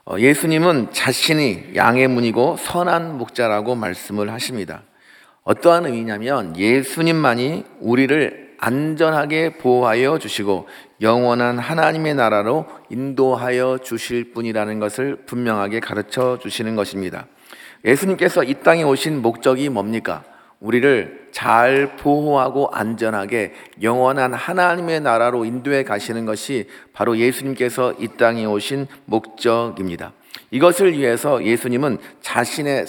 예수님은 자신이 양의 문이고 선한 목자라고 말씀을 하십니다. 어떠한 의미냐면 예수님만이 우리를 안전하게 보호하여 주시고 영원한 하나님의 나라로 인도하여 주실 분이라는 것을 분명하게 가르쳐 주시는 것입니다. 예수님께서 이 땅에 오신 목적이 뭡니까? 우리를 잘 보호하고 안전하게 영원한 하나님의 나라로 인도해 가시는 것이 바로 예수님께서 이 땅에 오신 목적입니다. 이것을 위해서 예수님은 자신의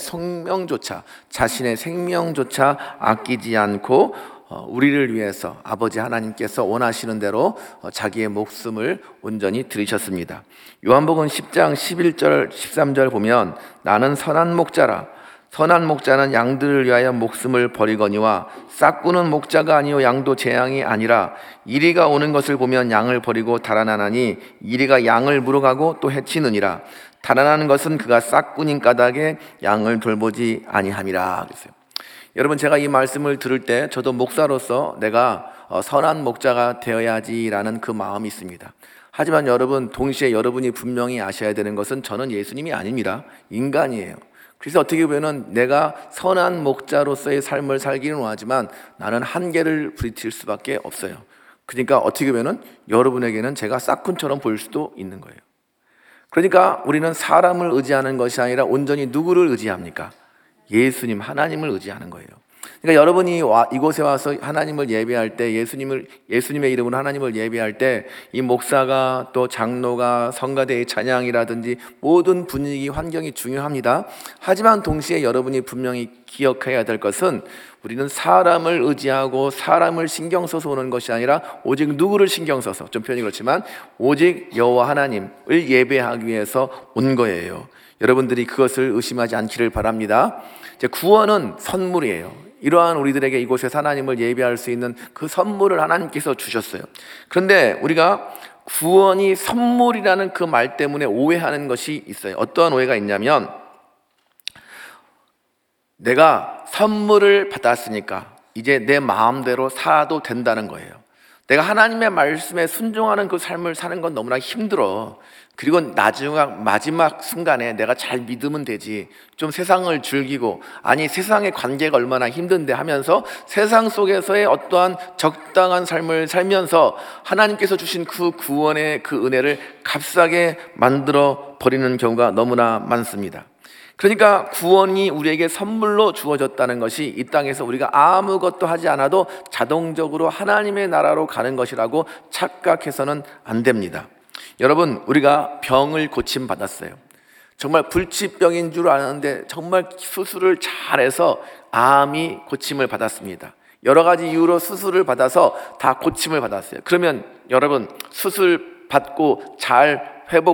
생명조차 아끼지 않고 우리를 위해서 아버지 하나님께서 원하시는 대로 자기의 목숨을 온전히 들이셨습니다. 요한복음 10장 11절 13절 보면 나는 선한 목자라. 선한 목자는 양들을 위하여 목숨을 버리거니와 싹구는 목자가 아니요 양도 제 양이 아니라 이리가 오는 것을 보면 양을 버리고 달아나나니 이리가 양을 물어가고 또 해치느니라. 달아나는 것은 그가 싹꾼인 까닭에 양을 돌보지 아니함이라 그랬어요. 여러분, 제가 이 말씀을 들을 때 저도 목사로서 내가 선한 목자가 되어야지라는 그 마음이 있습니다. 하지만 여러분, 동시에 여러분이 분명히 아셔야 되는 것은 저는 예수님이 아닙니다. 인간이에요. 그래서 어떻게 보면 내가 선한 목자로서의 삶을 살기는 원하지만 나는 한계를 부딪힐 수밖에 없어요. 그러니까 어떻게 보면 여러분에게는 제가 싹꾼처럼 보일 수도 있는 거예요. 그러니까 우리는 사람을 의지하는 것이 아니라 온전히 누구를 의지합니까? 예수님, 하나님을 의지하는 거예요. 그러니까 여러분이 이곳에 와서 하나님을 예배할 때, 예수님의 이름으로 하나님을 예배할 때 이 목사가 또 장로가 성가대의 찬양이라든지 모든 분위기, 환경이 중요합니다. 하지만 동시에 여러분이 분명히 기억해야 될 것은 우리는 사람을 의지하고 사람을 신경 써서 오는 것이 아니라 오직 누구를 신경 써서, 좀 표현이 그렇지만 오직 여호와 하나님을 예배하기 위해서 온 거예요. 여러분들이 그것을 의심하지 않기를 바랍니다. 구원은 선물이에요. 이러한 우리들에게 이곳에서 하나님을 예배할 수 있는 그 선물을 하나님께서 주셨어요. 그런데 우리가 구원이 선물이라는 그 말 때문에 오해하는 것이 있어요. 어떠한 오해가 있냐면 내가 선물을 받았으니까 이제 내 마음대로 살아도 된다는 거예요. 내가 하나님의 말씀에 순종하는 그 삶을 사는 건 너무나 힘들어. 그리고 마지막 순간에 내가 잘 믿으면 되지. 좀 세상을 즐기고, 아니 세상의 관계가 얼마나 힘든데 하면서 세상 속에서의 어떠한 적당한 삶을 살면서 하나님께서 주신 그 구원의 그 은혜를 값싸게 만들어 버리는 경우가 너무나 많습니다. 그러니까 구원이 우리에게 선물로 주어졌다는 것이 이 땅에서 우리가 아무것도 하지 않아도 자동적으로 하나님의 나라로 가는 것이라고 착각해서는 안 됩니다. 여러분, 우리가 병을 고침받았어요. 정말 불치병인 줄 아는데 정말 수술을 잘해서 암이 고침을 받았습니다. 여러 가지 이유로 수술을 받아서 다 고침을 받았어요. 그러면 여러분, 수술 받고 잘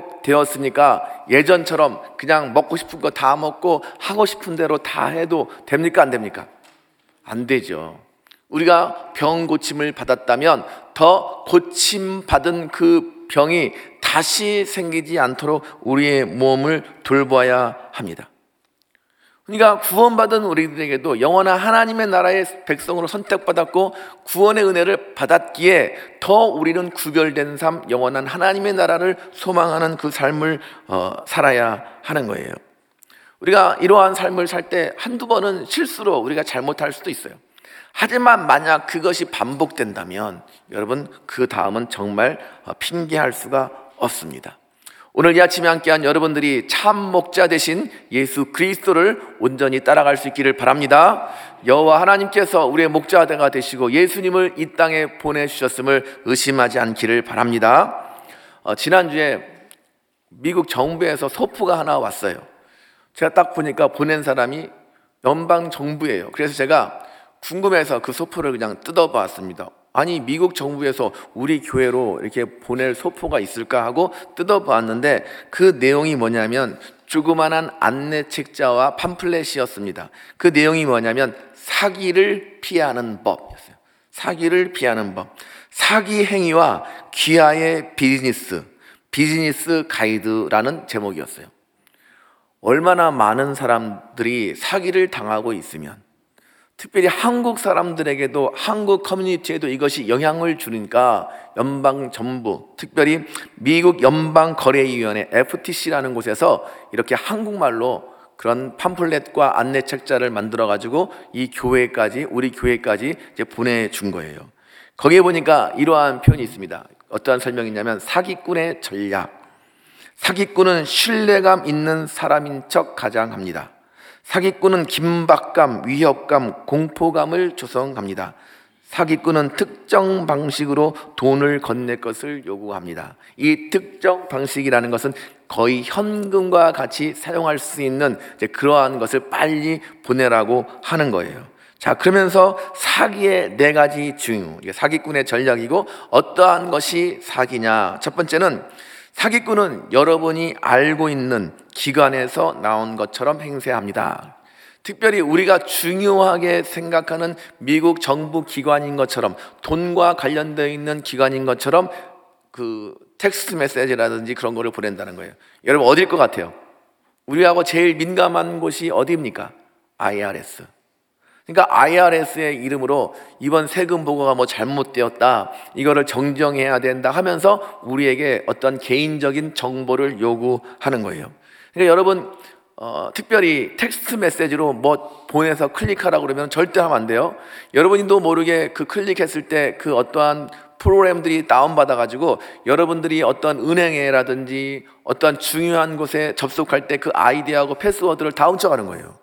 회복되었습니까? 예전처럼 그냥 먹고 싶은 거 다 먹고 하고 싶은 대로 다 해도 됩니까? 안 됩니까? 안 되죠. 우리가 병 고침을 받았다면 더 고침받은 그 병이 다시 생기지 않도록 우리의 몸을 돌봐야 합니다. 그러니까 구원받은 우리들에게도 영원한 하나님의 나라의 백성으로 선택받았고 구원의 은혜를 받았기에 더 우리는 구별된 삶, 영원한 하나님의 나라를 소망하는 그 삶을 살아야 하는 거예요. 우리가 이러한 삶을 살 때 한두 번은 실수로 우리가 잘못할 수도 있어요. 하지만 만약 그것이 반복된다면 여러분, 그 다음은 정말 핑계할 수가 없습니다. 오늘 이 아침에 함께한 여러분들이 참 목자 되신 예수 그리스도를 온전히 따라갈 수 있기를 바랍니다. 여호와 하나님께서 우리의 목자가 되시고 예수님을 이 땅에 보내주셨음을 의심하지 않기를 바랍니다. 지난주에 미국 정부에서 소포가 하나 왔어요. 제가 딱 보니까 보낸 사람이 연방 정부예요. 그래서 제가 궁금해서 그 소포를 그냥 뜯어봤습니다. 아니, 미국 정부에서 우리 교회로 이렇게 보낼 소포가 있을까 하고 뜯어봤는데 그 내용이 뭐냐면 조그만한 안내 책자와 팜플렛이었습니다. 그 내용이 뭐냐면 사기를 피하는 법이었어요. 사기를 피하는 법. 사기 행위와 귀하의 비즈니스 가이드라는 제목이었어요. 얼마나 많은 사람들이 사기를 당하고 있으면, 특별히 한국 사람들에게도, 한국 커뮤니티에도 이것이 영향을 주니까 연방정부, 특별히 미국 연방거래위원회 FTC라는 곳에서 이렇게 한국말로 그런 팜플렛과 안내책자를 만들어 가지고 이 교회까지, 우리 교회까지 이제 보내준 거예요. 거기에 보니까 이러한 표현이 있습니다. 어떠한 설명이 있냐면, 사기꾼의 전략. 사기꾼은 신뢰감 있는 사람인 척 가장합니다. 사기꾼은 긴박감, 위협감, 공포감을 조성합니다. 사기꾼은 특정 방식으로 돈을 건넬 것을 요구합니다. 이 특정 방식이라는 것은 거의 현금과 같이 사용할 수 있는 그러한 것을 빨리 보내라고 하는 거예요. 자, 그러면서 사기의 4가지 징후, 이게 사기꾼의 전략이고, 어떠한 것이 사기냐? 첫 번째는, 사기꾼은 여러분이 알고 있는 기관에서 나온 것처럼 행세합니다. 특별히 우리가 중요하게 생각하는 미국 정부 기관인 것처럼, 돈과 관련되어 있는 기관인 것처럼 그 텍스트 메시지라든지 그런 거를 보낸다는 거예요. 여러분, 어딜 것 같아요? 우리하고 제일 민감한 곳이 어디입니까? IRS. 그러니까 IRS의 이름으로 이번 세금 보고가 뭐 잘못되었다, 이거를 정정해야 된다 하면서 우리에게 어떤 개인적인 정보를 요구하는 거예요. 그러니까 여러분, 특별히 텍스트 메시지로 뭐 보내서 클릭하라고 그러면 절대 하면 안 돼요. 여러분도 모르게 그 클릭했을 때 그 어떠한 프로그램들이 다운받아 가지고 여러분들이 어떤 은행에라든지 어떤 중요한 곳에 접속할 때 그 아이디하고 패스워드를 다 훔쳐가는 거예요.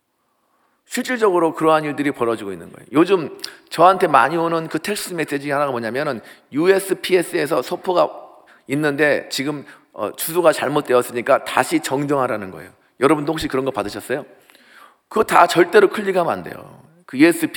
실질적으로 그러한 일들이 벌어지고 있는 거예요. 요즘 저한테 많이 오는 그 텍스트 메시지 하나가 뭐냐면은, USPS에서 소포가 있는데 지금 주소가 잘못되었으니까 다시 정정하라는 거예요. 여러분도 혹시 그런 거 받으셨어요? 그거 다 절대로 클릭하면 안 돼요. 그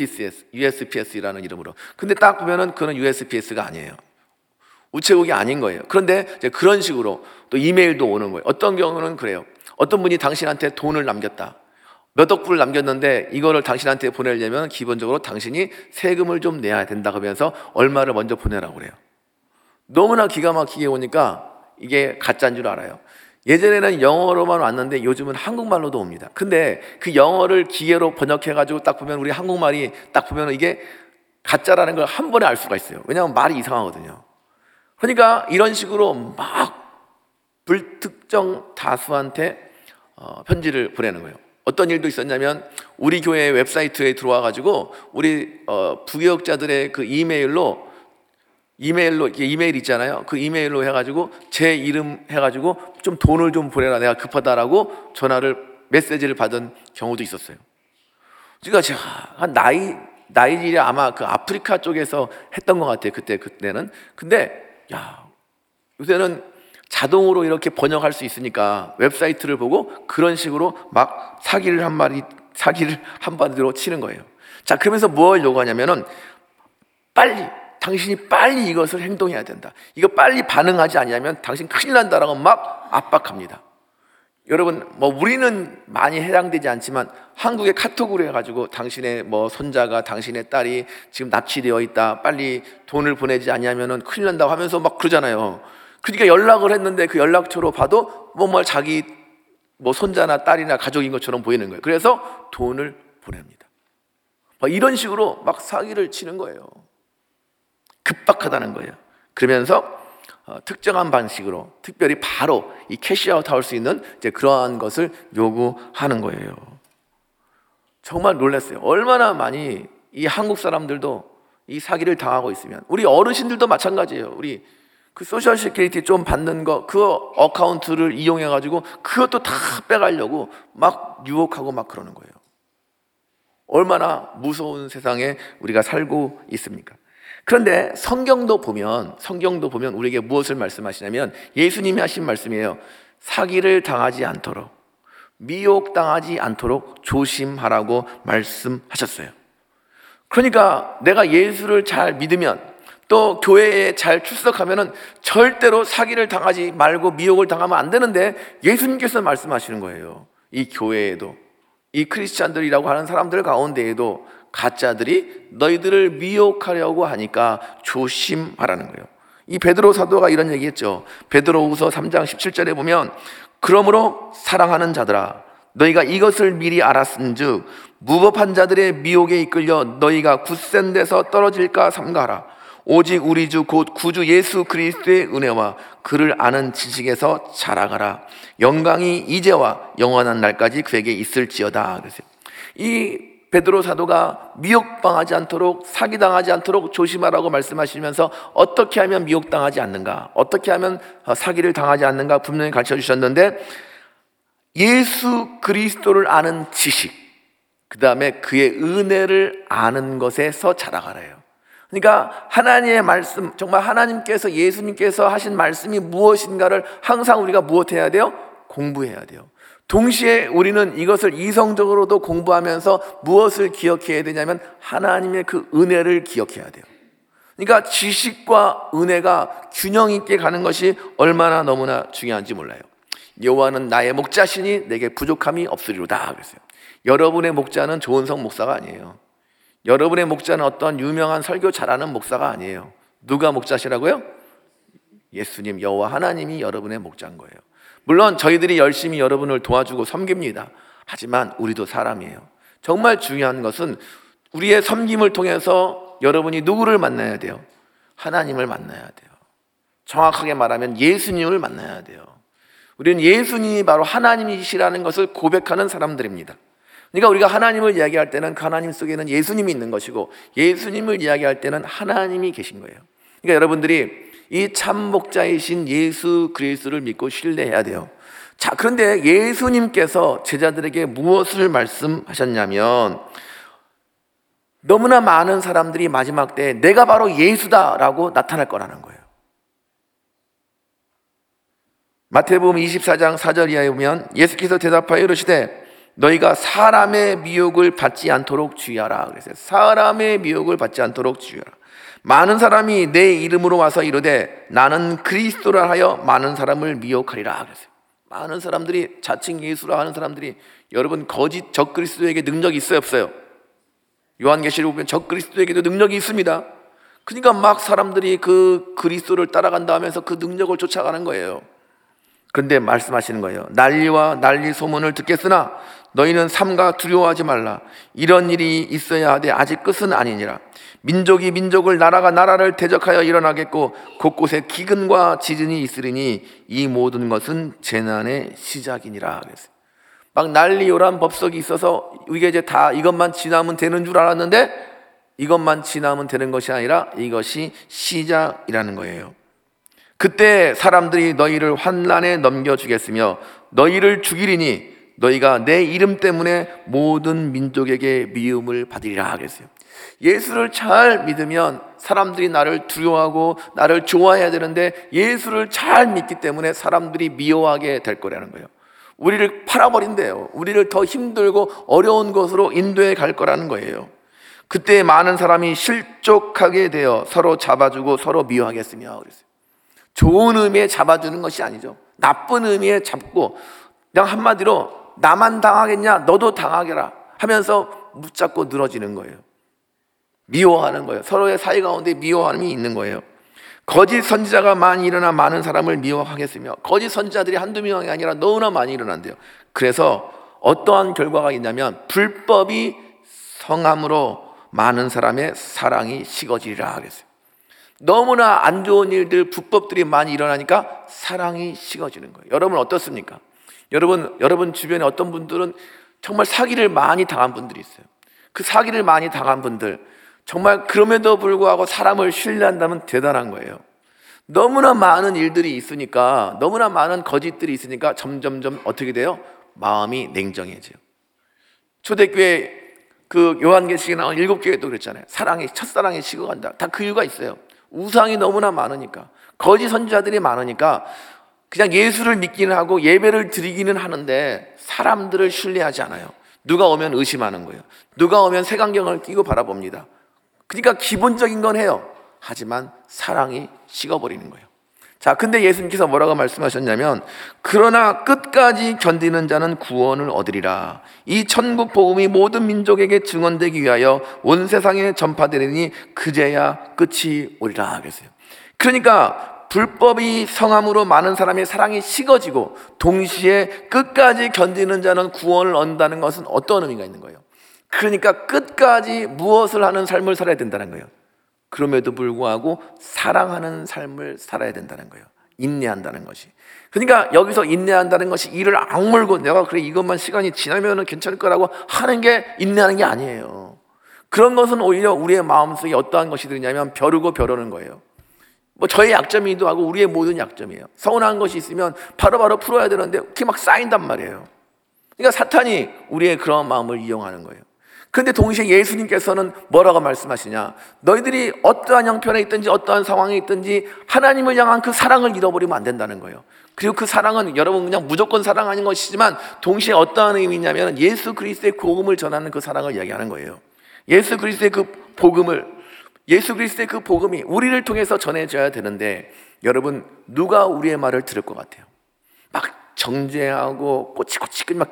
USPS라는 이름으로. 근데 딱 보면은 그건 USPS가 아니에요. 우체국이 아닌 거예요. 그런데 이제 그런 식으로 또 이메일도 오는 거예요. 어떤 경우는 그래요. 어떤 분이 당신한테 돈을 남겼다, 몇 억 불을 남겼는데 이거를 당신한테 보내려면 기본적으로 당신이 세금을 좀 내야 된다 그러면서 얼마를 먼저 보내라고 그래요. 너무나 기가 막히게 오니까 이게 가짜인 줄 알아요. 예전에는 영어로만 왔는데 요즘은 한국말로도 옵니다. 근데 그 영어를 기계로 번역해가지고 딱 보면, 우리 한국말이 딱 보면 이게 가짜라는 걸 한 번에 알 수가 있어요. 왜냐하면 말이 이상하거든요. 그러니까 이런 식으로 막 불특정 다수한테 편지를 보내는 거예요. 어떤 일도 있었냐면, 우리 교회 웹사이트에 들어와 가지고 우리 부교역자들의 그 이메일로 이메일 있잖아요. 그 이메일로 해가지고 제 이름 해가지고 좀 돈을 좀 보내라, 내가 급하다라고 메시지를 받은 경우도 있었어요. 그러니까 제가 한 나이지리아, 아마 그 아프리카 쪽에서 했던 것 같아요. 그때는. 근데 요새는 자동으로 이렇게 번역할 수 있으니까 웹사이트를 보고 그런 식으로 막 사기를 한마디로 치는 거예요. 자, 그러면서 뭘 요구하냐면은, 당신이 빨리 이것을 행동해야 된다, 이거 빨리 반응하지 않으면 당신 큰일 난다라고 막 압박합니다. 여러분, 뭐 우리는 많이 해당되지 않지만 한국에 카톡으로 해가지고 당신의 뭐 손자가, 당신의 딸이 지금 납치되어 있다, 빨리 돈을 보내지 않으면 큰일 난다고 하면서 막 그러잖아요. 그러니까 연락을 했는데 그 연락처로 봐도 자기 손자나 딸이나 가족인 것처럼 보이는 거예요. 그래서 돈을 보냅니다. 이런 식으로 막 사기를 치는 거예요. 급박하다는 거예요. 그러면서 특정한 방식으로, 특별히 바로 이 캐시아웃 할 수 있는 그러한 것을 요구하는 거예요. 정말 놀랐어요. 얼마나 많이 이 한국 사람들도 이 사기를 당하고 있으면, 우리 어르신들도 마찬가지예요. 우리 그 소셜 시큐리티 좀 받는 거, 그 어카운트를 이용해 가지고 그것도 다 빼가려고 막 유혹하고 막 그러는 거예요. 얼마나 무서운 세상에 우리가 살고 있습니까? 그런데 성경도 보면 우리에게 무엇을 말씀하시냐면, 예수님이 하신 말씀이에요. 사기를 당하지 않도록, 미혹당하지 않도록 조심하라고 말씀하셨어요. 그러니까 내가 예수를 잘 믿으면, 또 교회에 잘 출석하면은 절대로 사기를 당하지 말고 미혹을 당하면 안 되는데, 예수님께서 말씀하시는 거예요. 이 교회에도, 이 크리스찬들이라고 하는 사람들 가운데에도 가짜들이 너희들을 미혹하려고 하니까 조심하라는 거예요. 이 베드로 사도가 이런 얘기했죠. 베드로후서 3장 17절에 보면, 그러므로 사랑하는 자들아, 너희가 이것을 미리 알았은즉 무법한 자들의 미혹에 이끌려 너희가 굳센 데서 떨어질까 삼가하라. 오직 우리 주 곧 구주 예수 그리스도의 은혜와 그를 아는 지식에서 자라가라. 영광이 이제와 영원한 날까지 그에게 있을지어다. 그래서 이 베드로 사도가 미혹당하지 않도록, 사기당하지 않도록 조심하라고 말씀하시면서 어떻게 하면 미혹당하지 않는가, 어떻게 하면 사기를 당하지 않는가 분명히 가르쳐 주셨는데, 예수 그리스도를 아는 지식, 그 다음에 그의 은혜를 아는 것에서 자라가래요. 그러니까 하나님의 말씀, 정말 하나님께서, 예수님께서 하신 말씀이 무엇인가를 항상 우리가 무엇해야 돼요? 공부해야 돼요. 동시에 우리는 이것을 이성적으로도 공부하면서 무엇을 기억해야 되냐면 하나님의 그 은혜를 기억해야 돼요. 그러니까 지식과 은혜가 균형 있게 가는 것이 얼마나 너무나 중요한지 몰라요. 여호와는 나의 목자시니 내게 부족함이 없으리로다 그랬어요. 여러분의 목자는 조은성 목사가 아니에요. 여러분의 목자는 어떤 유명한 설교 잘하는 목사가 아니에요. 누가 목자시라고요? 예수님, 여호와 하나님이 여러분의 목자인 거예요. 물론 저희들이 열심히 여러분을 도와주고 섬깁니다. 하지만 우리도 사람이에요. 정말 중요한 것은 우리의 섬김을 통해서 여러분이 누구를 만나야 돼요? 하나님을 만나야 돼요. 정확하게 말하면 예수님을 만나야 돼요. 우리는 예수님이 바로 하나님이시라는 것을 고백하는 사람들입니다. 그러니까 우리가 하나님을 이야기할 때는 그 하나님 속에는 예수님이 있는 것이고, 예수님을 이야기할 때는 하나님이 계신 거예요. 그러니까 여러분들이 이 참 목자이신 예수 그리스도를 믿고 신뢰해야 돼요. 자, 그런데 예수님께서 제자들에게 무엇을 말씀하셨냐면, 너무나 많은 사람들이 마지막 때 내가 바로 예수다라고 나타날 거라는 거예요. 마태복음 24장 4절 이하에 보면 예수께서 대답하여 이르시되 너희가 사람의 미혹을 받지 않도록 주의하라. 그래서 사람의 미혹을 받지 않도록 주의하라. 많은 사람이 내 이름으로 와서 이르되 나는 그리스도라 하여 많은 사람을 미혹하리라. 그랬어요. 많은 사람들이 자칭 예수라 하는 사람들이, 여러분 거짓 적그리스도에게 능력이 있어요, 없어요? 요한계시록 보면 적그리스도에게도 능력이 있습니다. 그러니까 막 사람들이 그 그리스도를 따라간다 하면서 그 능력을 쫓아가는 거예요. 그런데 말씀하시는 거예요. 난리와 난리 소문을 듣겠으나 너희는 삼가 두려워하지 말라. 이런 일이 있어야 하되 아직 끝은 아니니라. 민족이 민족을, 나라가 나라를 대적하여 일어나겠고 곳곳에 기근과 지진이 있으리니 이 모든 것은 재난의 시작이니라. 그랬어요. 막 난리요란 법석이 있어서 이게 이제 다 이것만 지나면 되는 줄 알았는데 이것만 지나면 되는 것이 아니라 이것이 시작이라는 거예요. 그때 사람들이 너희를 환난에 넘겨주겠으며 너희를 죽이리니 너희가 내 이름 때문에 모든 민족에게 미움을 받으리라 하겠어요. 예수를 잘 믿으면 사람들이 나를 두려워하고 나를 좋아해야 되는데 예수를 잘 믿기 때문에 사람들이 미워하게 될 거라는 거예요. 우리를 팔아버린대요. 우리를 더 힘들고 어려운 곳으로 인도해 갈 거라는 거예요. 그때 많은 사람이 실족하게 되어 서로 잡아주고 서로 미워하겠으며 그랬어요. 좋은 의미에 잡아주는 것이 아니죠. 나쁜 의미에 잡고 그냥 한마디로 나만 당하겠냐, 너도 당하게라 하면서 붙잡고 늘어지는 거예요. 미워하는 거예요. 서로의 사이 가운데 미워함이 있는 거예요. 거짓 선지자가 많이 일어나 많은 사람을 미워하겠으며, 거짓 선지자들이 한두 명이 아니라 너무나 많이 일어난대요. 그래서 어떠한 결과가 있냐면 불법이 성함으로 많은 사람의 사랑이 식어지리라 하겠어요. 너무나 안 좋은 일들, 불법들이 많이 일어나니까 사랑이 식어지는 거예요. 여러분 어떻습니까? 여러분 주변에 어떤 분들은 정말 사기를 많이 당한 분들이 있어요. 그 사기를 많이 당한 분들, 정말 그럼에도 불구하고 사람을 신뢰한다면 대단한 거예요. 너무나 많은 일들이 있으니까, 너무나 많은 거짓들이 있으니까 점점점 어떻게 돼요? 마음이 냉정해져요. 초대교회 그 요한계시록에 나온 7교회도 그랬잖아요. 첫사랑이 식어간다. 다 그 이유가 있어요. 우상이 너무나 많으니까, 거짓 선지자들이 많으니까 그냥 예수를 믿기는 하고 예배를 드리기는 하는데 사람들을 신뢰하지 않아요. 누가 오면 의심하는 거예요. 누가 오면 색안경을 끼고 바라봅니다. 그러니까 기본적인 건 해요. 하지만 사랑이 식어버리는 거예요. 자, 근데 예수님께서 뭐라고 말씀하셨냐면, 그러나 끝까지 견디는 자는 구원을 얻으리라. 이 천국 복음이 모든 민족에게 증언되기 위하여 온 세상에 전파되리니 그제야 끝이 오리라 하겠어요. 그러니까 불법이 성함으로 많은 사람의 사랑이 식어지고 동시에 끝까지 견디는 자는 구원을 얻는다는 것은 어떤 의미가 있는 거예요? 그러니까 끝까지 무엇을 하는 삶을 살아야 된다는 거예요. 그럼에도 불구하고 사랑하는 삶을 살아야 된다는 거예요. 인내한다는 것이. 그러니까 여기서 인내한다는 것이 이를 악물고 내가 그래 이것만 시간이 지나면 괜찮을 거라고 하는 게 인내하는 게 아니에요. 그런 것은 오히려 우리의 마음속에 어떠한 것이 들냐면 벼르고 벼르는 거예요. 뭐 저의 약점이기도 하고 우리의 모든 약점이에요. 서운한 것이 있으면 바로바로 풀어야 되는데 그게 막 쌓인단 말이에요. 그러니까 사탄이 우리의 그런 마음을 이용하는 거예요. 그런데 동시에 예수님께서는 뭐라고 말씀하시냐? 너희들이 어떠한 형편에 있든지 어떠한 상황에 있든지 하나님을 향한 그 사랑을 잃어버리면 안 된다는 거예요. 그리고 그 사랑은 여러분 그냥 무조건 사랑하는 것이지만 동시에 어떠한 의미냐면 예수 그리스도의 복음을 전하는 그 사랑을 이야기하는 거예요. 예수 그리스도의 그 복음이 우리를 통해서 전해져야 되는데 여러분 누가 우리의 말을 들을 것 같아요? 막 정죄하고 꼬치꼬치 막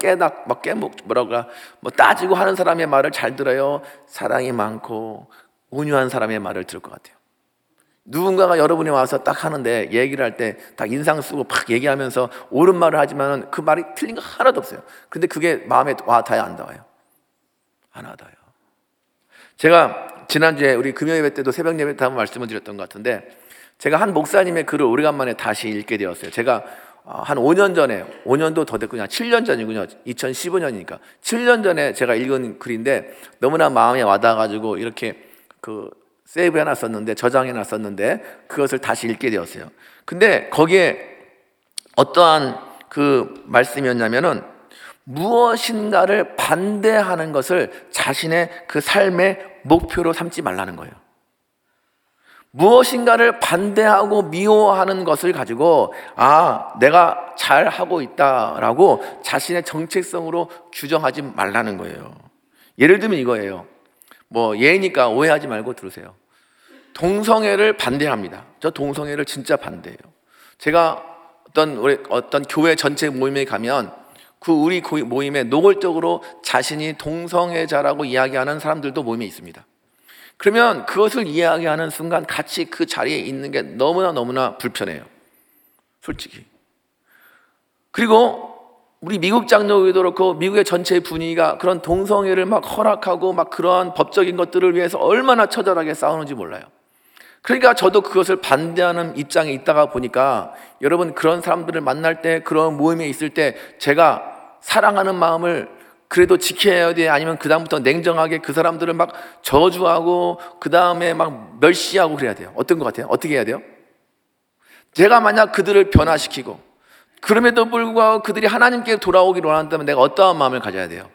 따지고 하는 사람의 말을 잘 들어요? 사랑이 많고 온유한 사람의 말을 들을 것 같아요? 누군가가 여러분이 와서 딱 하는데 얘기를 할 때 딱 인상 쓰고 막 얘기하면서 옳은 말을 하지만 그 말이 틀린 거 하나도 없어요. 근데 그게 마음에 와닿아요, 안 닿아요? 안 와닿아요. 제가 지난주에 우리 금요예배 때도 새벽 예배 때 한번 말씀을 드렸던 것 같은데 제가 한 목사님의 글을 오래간만에 다시 읽게 되었어요. 제가 한 5년 전에, 5년도 더 됐군요. 7년 전이군요. 2015년이니까 7년 전에 제가 읽은 글인데 너무나 마음에 와닿아가지고 이렇게 세이브해놨었는데, 저장해놨었는데 그것을 다시 읽게 되었어요. 근데 거기에 어떠한 그 말씀이었냐면은 무엇인가를 반대하는 것을 자신의 그 삶의 목표로 삼지 말라는 거예요. 무엇인가를 반대하고 미워하는 것을 가지고 내가 잘하고 있다라고 자신의 정체성으로 규정하지 말라는 거예요. 예를 들면 이거예요. 뭐 예니까 오해하지 말고 들으세요. 동성애를 반대합니다. 저 동성애를 진짜 반대해요. 제가 어떤 교회 전체 모임에 가면 우리 모임에 노골적으로 자신이 동성애자라고 이야기하는 사람들도 모임에 있습니다. 그러면 그것을 이야기하는 순간 같이 그 자리에 있는 게 너무나 불편해요. 솔직히. 그리고 우리 미국 장로교도 그렇고 미국의 전체 분위기가 그런 동성애를 막 허락하고 막 그러한 법적인 것들을 위해서 얼마나 처절하게 싸우는지 몰라요. 그러니까 저도 그것을 반대하는 입장에 있다가 보니까 여러분 그런 사람들을 만날 때 그런 모임에 있을 때 제가 사랑하는 마음을 그래도 지켜야 돼? 아니면 그 다음부터 냉정하게 그 사람들을 막 저주하고 그 다음에 막 멸시하고 그래야 돼요? 어떤 것 같아요? 어떻게 해야 돼요? 제가 만약 그들을 변화시키고 그럼에도 불구하고 그들이 하나님께 돌아오기를 원한다면 내가 어떠한 마음을 가져야 돼요?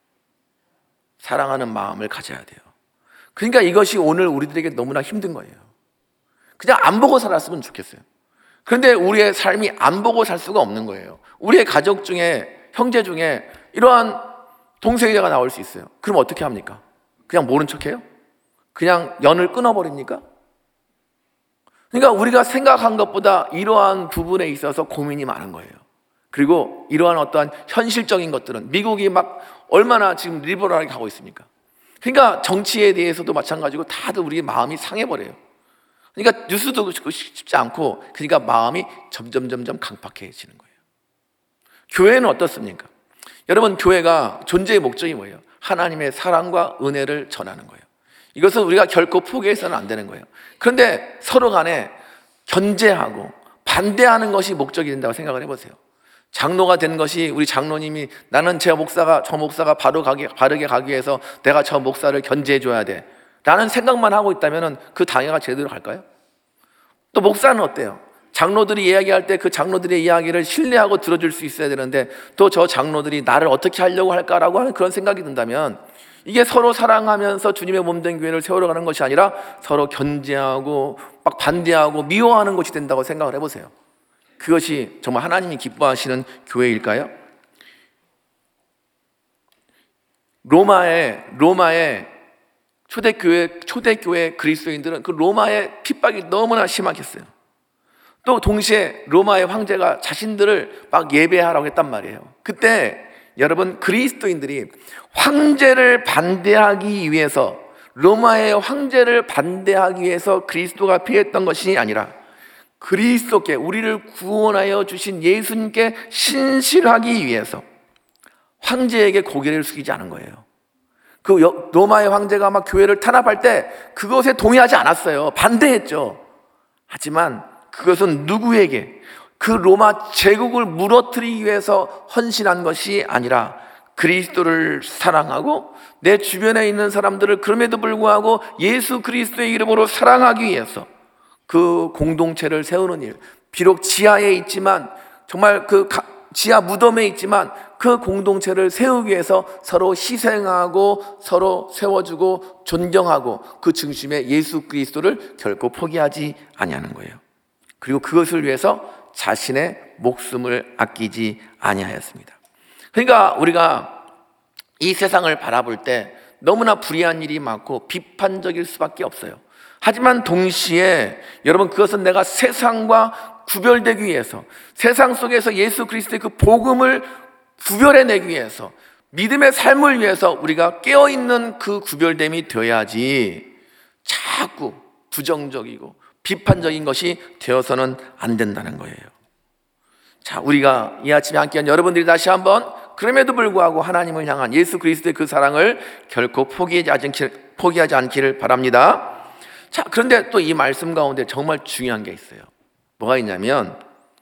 사랑하는 마음을 가져야 돼요. 그러니까 이것이 오늘 우리들에게 너무나 힘든 거예요. 그냥 안 보고 살았으면 좋겠어요. 그런데 우리의 삶이 안 보고 살 수가 없는 거예요. 우리의 가족 중에, 형제 중에 이러한 동성애자가 나올 수 있어요. 그럼 어떻게 합니까? 그냥 모른 척해요? 그냥 연을 끊어버립니까? 그러니까 우리가 생각한 것보다 이러한 부분에 있어서 고민이 많은 거예요. 그리고 이러한 어떠한 현실적인 것들은 미국이 막 얼마나 지금 리버럴하게 가고 있습니까? 그러니까 정치에 대해서도 마찬가지고 다들 우리 마음이 상해버려요. 그러니까 뉴스도 쉽지 않고 그러니까 마음이 점점 강팍해지는 거예요. 교회는 어떻습니까? 여러분 교회가 존재의 목적이 뭐예요? 하나님의 사랑과 은혜를 전하는 거예요. 이것은 우리가 결코 포기해서는 안 되는 거예요. 그런데 서로 간에 견제하고 반대하는 것이 목적이 된다고 생각을 해보세요. 장로가 된 것이 우리 장로님이 나는 저 목사가 바르게 가기 위해서 내가 저 목사를 견제해 줘야 돼 라는 생각만 하고 있다면 그 당회가 제대로 갈까요? 또 목사는 어때요? 장로들이 이야기할 때 그 장로들의 이야기를 신뢰하고 들어줄 수 있어야 되는데 또 저 장로들이 나를 어떻게 하려고 할까라고 하는 그런 생각이 든다면 이게 서로 사랑하면서 주님의 몸된 교회를 세워가는 것이 아니라 서로 견제하고 막 반대하고 미워하는 것이 된다고 생각을 해보세요. 그것이 정말 하나님이 기뻐하시는 교회일까요? 로마의 초대교회 그리스도인들은 그 로마의 핍박이 너무나 심하겠어요. 또 동시에 로마의 황제가 자신들을 막 예배하라고 했단 말이에요. 그때 여러분 그리스도인들이 황제를 반대하기 위해서 로마의 황제를 반대하기 위해서 그리스도가 필요했던 것이 아니라 그리스도께 우리를 구원하여 주신 예수님께 신실하기 위해서 황제에게 고개를 숙이지 않은 거예요. 로마의 황제가 막 교회를 탄압할 때 그것에 동의하지 않았어요. 반대했죠. 하지만 그것은 누구에게, 그 로마 제국을 무너뜨리기 위해서 헌신한 것이 아니라 그리스도를 사랑하고 내 주변에 있는 사람들을 그럼에도 불구하고 예수 그리스도의 이름으로 사랑하기 위해서 그 공동체를 세우는 일, 비록 지하에 있지만, 정말 그 지하 무덤에 있지만 그 공동체를 세우기 위해서 서로 희생하고 서로 세워주고 존경하고 그 중심에 예수 그리스도를 결코 포기하지 아니하는 거예요. 그리고 그것을 위해서 자신의 목숨을 아끼지 아니하였습니다. 그러니까 우리가 이 세상을 바라볼 때 너무나 불의한 일이 많고 비판적일 수밖에 없어요. 하지만 동시에 여러분, 그것은 내가 세상과 구별되기 위해서, 세상 속에서 예수 그리스도의 그 복음을 구별해내기 위해서, 믿음의 삶을 위해서 우리가 깨어있는 그 구별됨이 되어야지 자꾸 부정적이고 비판적인 것이 되어서는 안 된다는 거예요. 자, 우리가 이 아침에 함께한 여러분들이 다시 한번 그럼에도 불구하고 하나님을 향한 예수 그리스도의 그 사랑을 결코 포기하지 않기를 바랍니다. 자, 그런데 또 이 말씀 가운데 정말 중요한 게 있어요. 뭐가 있냐면,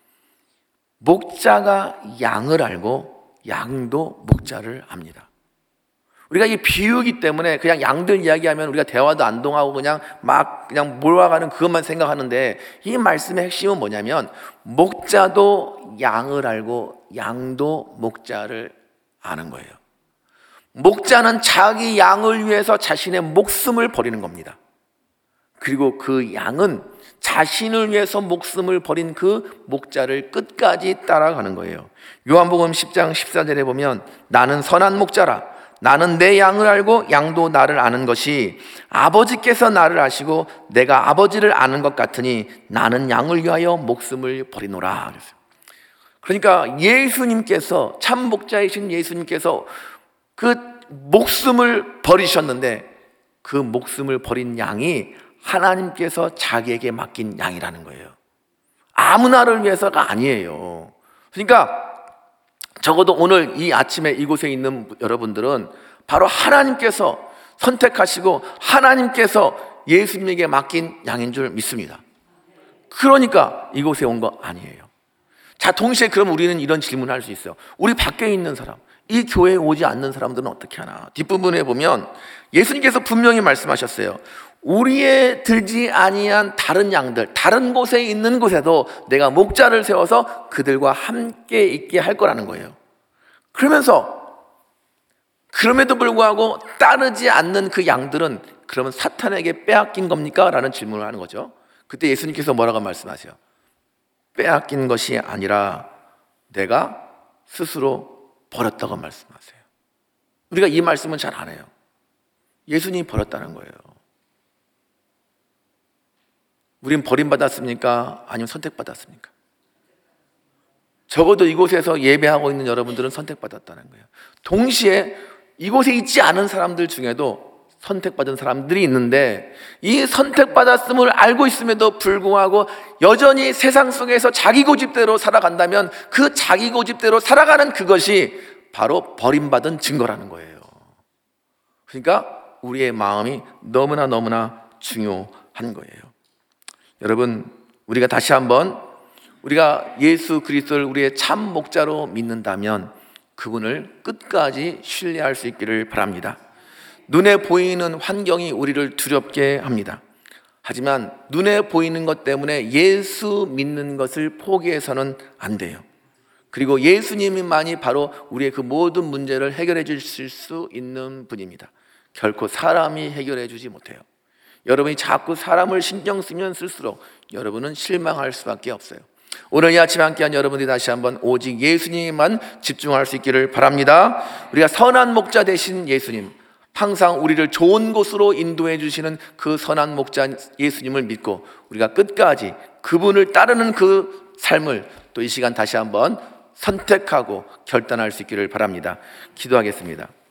목자가 양을 알고 양도 목자를 압니다. 우리가 이 비유기 때문에 그냥 양들 이야기하면 우리가 대화도 안 통하고 그냥 몰아가는 그것만 생각하는데, 이 말씀의 핵심은 뭐냐면 목자도 양을 알고 양도 목자를 아는 거예요. 목자는 자기 양을 위해서 자신의 목숨을 버리는 겁니다. 그리고 그 양은 자신을 위해서 목숨을 버린 그 목자를 끝까지 따라가는 거예요. 요한복음 10장 14절에 보면, 나는 선한 목자라, 나는 내 양을 알고 양도 나를 아는 것이 아버지께서 나를 아시고 내가 아버지를 아는 것 같으니 나는 양을 위하여 목숨을 버리노라 그랬어요. 그러니까 예수님께서, 참 목자이신 예수님께서 그 목숨을 버리셨는데, 그 목숨을 버린 양이 하나님께서 자기에게 맡긴 양이라는 거예요. 아무나를 위해서가 아니에요. 그러니까 적어도 오늘 이 아침에 이곳에 있는 여러분들은 바로 하나님께서 선택하시고 하나님께서 예수님에게 맡긴 양인 줄 믿습니다. 그러니까 이곳에 온 거 아니에요. 자, 동시에 그럼 우리는 이런 질문을 할 수 있어요. 우리 밖에 있는 사람, 이 교회에 오지 않는 사람들은 어떻게 하나? 뒷부분에 보면 예수님께서 분명히 말씀하셨어요. 우리의 들지 아니한 다른 양들, 다른 곳에 있는 곳에도 내가 목자를 세워서 그들과 함께 있게 할 거라는 거예요. 그러면서 그럼에도 불구하고 따르지 않는 그 양들은 그러면 사탄에게 빼앗긴 겁니까? 라는 질문을 하는 거죠. 그때 예수님께서 뭐라고 말씀하세요? 빼앗긴 것이 아니라 내가 스스로 버렸다고 말씀하세요. 우리가 이 말씀은 잘 안 해요. 예수님이 버렸다는 거예요. 우린 버림받았습니까? 아니면 선택받았습니까? 적어도 이곳에서 예배하고 있는 여러분들은 선택받았다는 거예요. 동시에 이곳에 있지 않은 사람들 중에도 선택받은 사람들이 있는데, 이 선택받았음을 알고 있음에도 불구하고 여전히 세상 속에서 자기 고집대로 살아간다면 그 자기 고집대로 살아가는 그것이 바로 버림받은 증거라는 거예요. 그러니까 우리의 마음이 너무나 중요한 거예요. 여러분, 우리가 다시 한번, 우리가 예수 그리스도를 우리의 참 목자로 믿는다면 그분을 끝까지 신뢰할 수 있기를 바랍니다. 눈에 보이는 환경이 우리를 두렵게 합니다. 하지만 눈에 보이는 것 때문에 예수 믿는 것을 포기해서는 안 돼요. 그리고 예수님만이 바로 우리의 그 모든 문제를 해결해 주실 수 있는 분입니다. 결코 사람이 해결해 주지 못해요. 여러분이 자꾸 사람을 신경 쓰면 쓸수록 여러분은 실망할 수밖에 없어요. 오늘 이 아침에 함께한 여러분들이 다시 한번 오직 예수님만 집중할 수 있기를 바랍니다. 우리가 선한 목자 되신 예수님, 항상 우리를 좋은 곳으로 인도해 주시는 그 선한 목자 예수님을 믿고 우리가 끝까지 그분을 따르는 그 삶을 또 이 시간 다시 한번 선택하고 결단할 수 있기를 바랍니다. 기도하겠습니다.